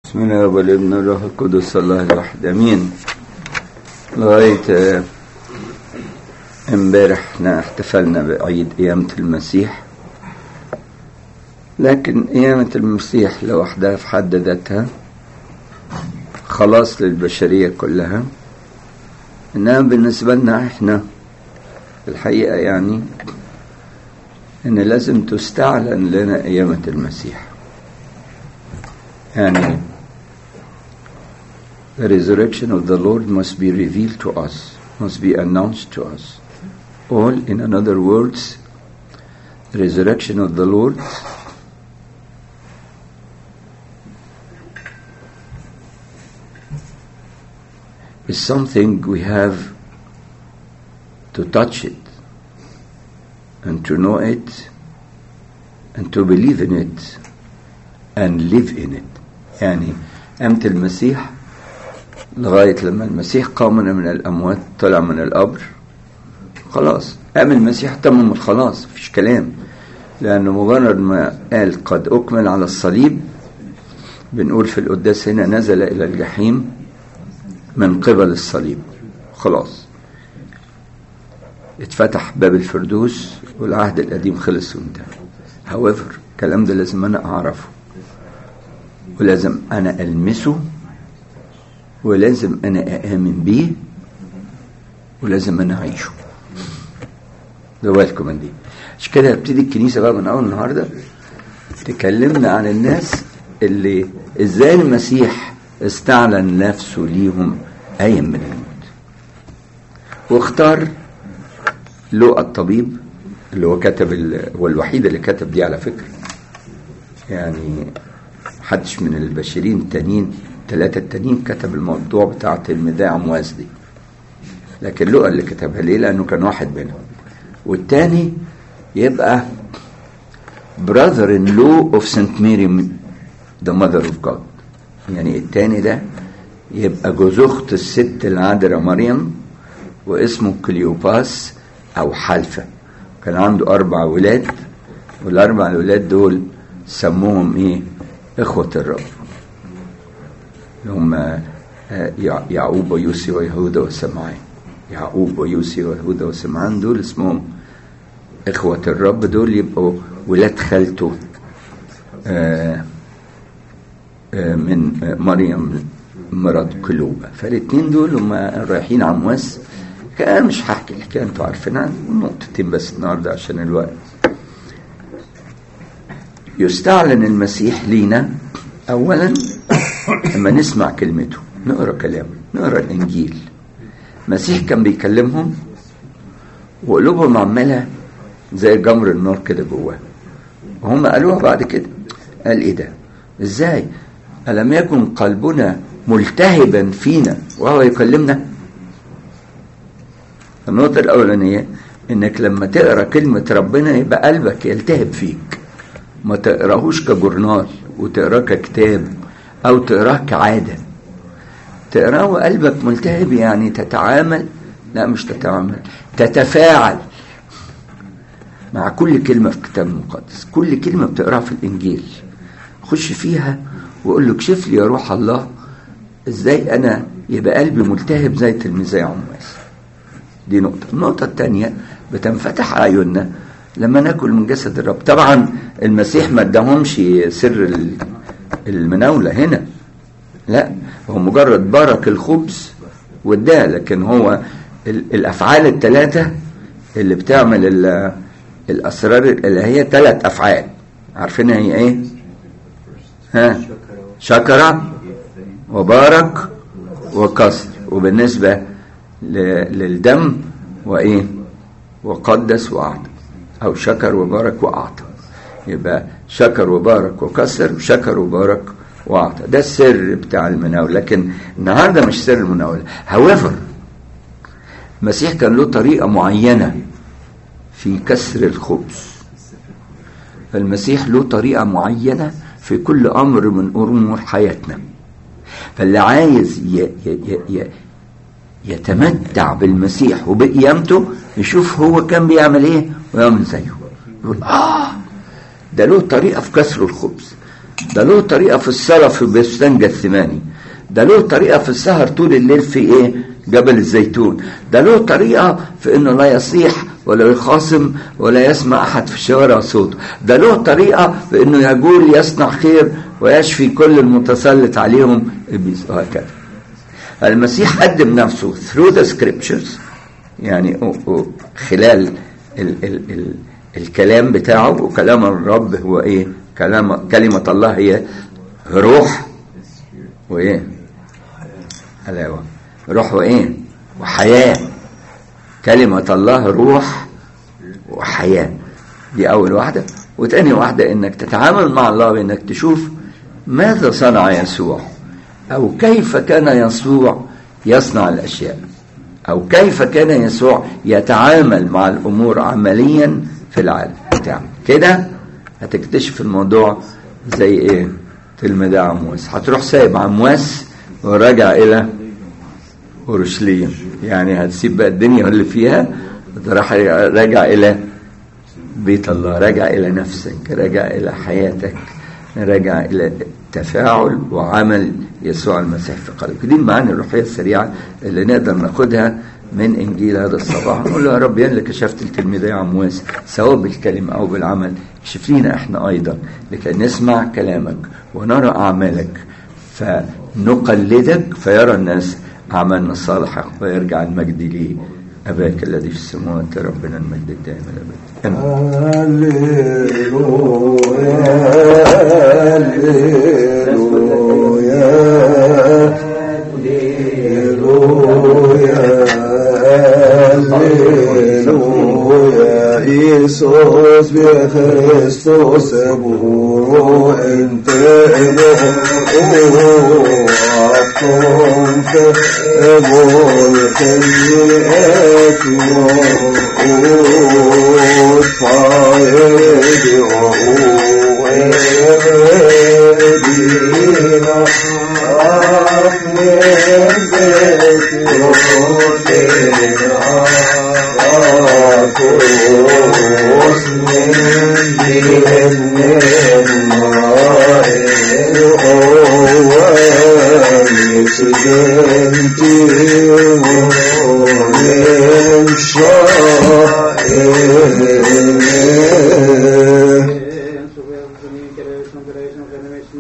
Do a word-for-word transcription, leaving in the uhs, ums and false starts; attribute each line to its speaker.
Speaker 1: بسم الله والابن الروح القدس الله الواحد امين. لغايه امبارح احنا احتفلنا بعيد قيامة المسيح، لكن قيامة المسيح لوحدها في حد ذاتها خلاص للبشرية كلها، انما بالنسبة لنا احنا الحقيقة يعني ان لازم تستعلن لنا قيامة المسيح. يعني the resurrection of the Lord must be revealed to us, must be announced to us. All, in other words, the resurrection of the Lord is something we have to touch it and to know it and to believe in it and live in it. يعني قامت المسيح لغاية لما المسيح قام من الأموات طلع من القبر، خلاص قام المسيح تمم الخلاص، مفيش كلام، لأنه مجرد ما قال قد أكمل على الصليب بنقول في القداس هنا نزل إلى الجحيم من قبل الصليب، خلاص اتفتح باب الفردوس والعهد القديم خلص وانتهى. however الكلام ده لازم أنا أعرفه ولازم أنا ألمسه ولازم أنا أآمن بيه ولازم أنا أعيشه. ده بالكم من دي. عشان كده هبتدي الكنيسة بقى من أول النهاردة تكلمنا عن الناس اللي إزاي المسيح استعلن نفسه ليهم قايم من الموت، واختار لوقا الطبيب اللي هو كتب ال... هو الوحيد اللي كتب دي على فكرة، يعني محدش من البشرين التانيين ثلاثة التانيين كتب الموضوع بتاع تلميذي عمواس دي، لكن لوقا اللي كتبها ليه لأنه كان واحد منهم. والتاني يبقى brother in law of Saint Mary the mother of God، يعني التاني ده يبقى جوز أخت الست العذراء مريم واسمه كليوباس أو حلفة. كان عنده أربع ولاد، والأربع الولاد دول سموهم إيه؟ إخوة الرب، هم يعقوب ويوسي ويهوذا وسمعان. يعقوب ويوسي ويهوذا وسمعان دول اسمهم إخوة الرب، دول يبقوا ولاد خالته من مريم مرض كلوبة. فالاثنين دول هم رايحين عمواس. كان مش هحكي الحكايه انتوا عارفينها، نقطتين بس النهارده عشان الوقت. يستعلن المسيح لينا اولا لما نسمع كلمته، نقرا كلامه، نقرا الانجيل. المسيح كان بيكلمهم وقلوبهم عماله زي جمر النار كده جواه، وهم قالوها بعد كده. قال ايه ده؟ ازاي؟ ألم يكن قلبنا ملتهبا فينا وهو يكلمنا؟ النقطة الأولانية إنك لما تقرأ كلمة ربنا يبقى قلبك يلتهب فيك، ما تقراهوش كجورنال وتقراه ككتاب أو تقراه كعادة، تقراه وقلبك ملتهب، يعني تتعامل، لا مش تتعامل، تتفاعل مع كل كلمة في الكتاب المقدس. كل كلمة بتقراها في الإنجيل خش فيها وقول له اكشف لي يا روح الله ازاي أنا يبقى قلبي ملتهب زي تلميذي عمواس. دي نقطة. النقطة الثانية بتنفتح عيوننا لما ناكل من جسد الرب. طبعا المسيح ما اداهمش سر المناولة هنا، لا، هو مجرد بارك الخبز واداه، لكن هو الأفعال الثلاثة اللي بتعمل الأسرار اللي هي ثلاث أفعال عارفينها هي ايه؟ ها؟ شكر وبارك وكسر. وبالنسبة للدم وايه؟ وقدس واعطى، او شكر وبارك واعطى. يبقى شكر وبارك وكسر وشكر وبارك واعطى. ده السر بتاع المناولة، لكن النهارده مش سر المناولة. however المسيح كان له طريقة معينة في كسر الخبز، فالمسيح له طريقة معينة في كل امر من امور حياتنا. فاللي عايز ي ي ي يتمتع بالمسيح وبقيامته يشوف هو كان بيعمل ايه ويعمل زيه، يقول اه ده له طريقة في كسر الخبز. ده له طريقة في الصلاة في بستان جثماني، ده له طريقة في السهر طول الليل في ايه جبل الزيتون، ده له طريقة في انه لا يصيح ولا يخاصم ولا يسمع احد في الشوارع صوته، ده له طريقة في انه يقول يصنع خير ويشفي كل المتسلط عليهم ابليس وهكذا. المسيح قدم نفسه through the scriptures، يعني خلال ال ال ال الكلام بتاعه، وكلام الرب هو ايه؟ كلام كلمة الله هي روح وايه؟ حلاوة، روح وايه؟ وحياة. كلمة الله روح وحياة، دي اول واحدة. وتاني واحدة انك تتعامل مع الله بانك تشوف ماذا صنع يسوع، او كيف كان يسوع يصنع الاشياء، او كيف كان يسوع يتعامل مع الامور عمليا في العالم بتاعه. كده هتكتشف الموضوع زي ايه؟ تلميذ عمواس، هتروح سايب عمواس وراجع الى اورشليم، يعني هتسيب بقى الدنيا اللي فيها راح راجع الى بيت الله، راجع الى نفسك، راجع الى حياتك، راجع الى تفاعل وعمل يسوع المسيح في قلبك. دي المعاني الروحيه السريعه اللي نقدر ناخدها من انجيل هذا الصباح. نقول له يا رب، يا اللي كشفت التلميذي عمواس سواء بالكلمه او بالعمل، اكشف لينا احنا ايضا لكي نسمع كلامك ونرى اعمالك فنقلدك، فيرى الناس اعمالنا الصالحه ويرجع المجد ليه أباك الذي في السماوات، ربنا المجد الدائم الأبد.
Speaker 2: هللويا هللويا إيسوس بخريستوس أبوه أنت أبوه أقوم فأبوه الخيئات وأود فايد وأودينا أخير بيت وأودينا أخوص من دين سجنتي ومن شائر